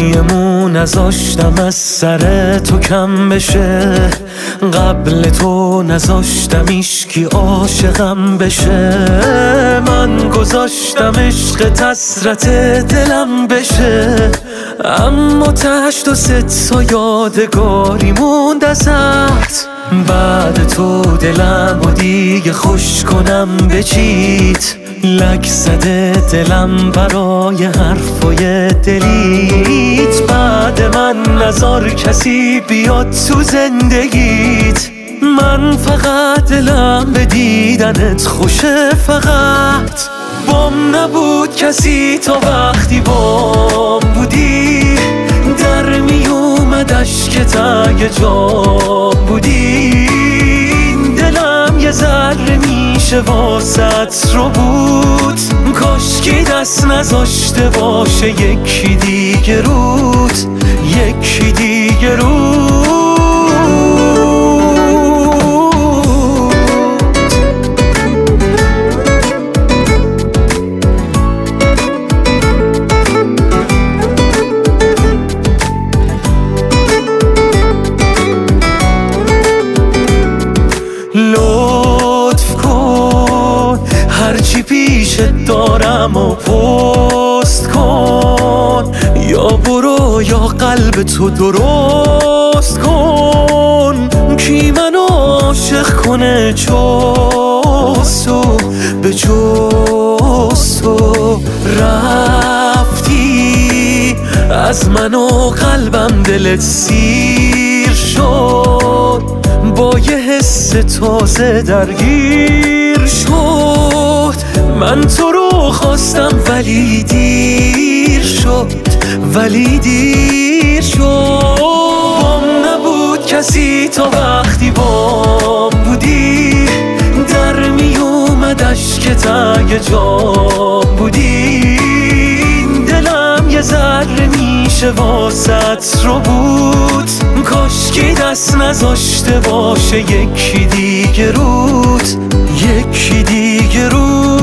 مویمو نذاشتم از سر تو کم بشه، قبل تو نذاشتم ایشکی عاشقم بشه. من گذاشتم عشق حسرت دلم بشه، اما تهش تو تا یادگاری موند ازت. بعد تو دلم و دیگه خوش کنم به چیت، لک زده دلم برای حرفای دلیت. بعد من نذار کسی بیاد تو زندگیت، من فقط دلم به دیدنت خوشه. فقط بام نبود کسی تا وقتی بام بودی، در می اومد اشکت اگه جام بودی. دلم یه ذره میشه واسط رو بود، کاشکی دست نذاشته باشه یکی دیگه رود، یکی دیگه رود. لطف کن هرچی پیشت دارم و پست کن، یا برو یا قلب تو درست کن. کی منو عاشق کنه جستو به جستو؟ رفتی از من و قلبم دلت سیر شد، با یه حس تازه درگیر شد. من تو رو خواستم ولی دیر شد، ولی دیر شد. بام نبود کسی تا وقتی بام بودی، در می اومد اشکت اگه جام بودی. دلم یه ذره میشه واسط رو بود، کاشکی دست نذاشته باشه یکی دیگه رود، یکی دیگه رود.